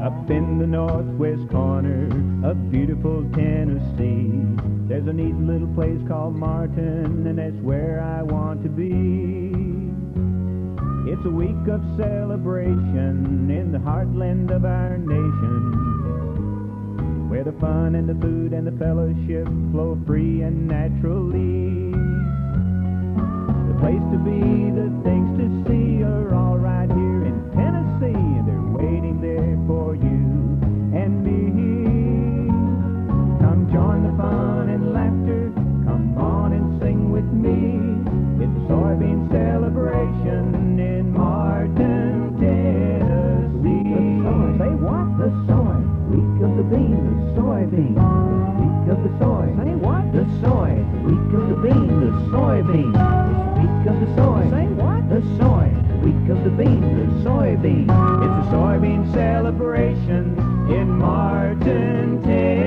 Up in the northwest corner of beautiful Tennessee, there's a neat little place called Martin, and that's where I want to be. It's a week of celebration in the heartland of our nation, where the fun and the food and the fellowship flow free and naturally. The place to be, the things to see are all right here in Tennessee, and they're waiting there for you and me. Come join the fun and laughter, come on and sing with me. It's a soybean celebration in Martin, Tennessee. Say what? The soy. Week of the bean, the soybean. Week of the soy. Say what? The soy. Week of the bean, the soybean. It's week of the soy. Say what? The soy. Week of the bean, the soybean. It's a soybean celebration in Martin, Tennessee.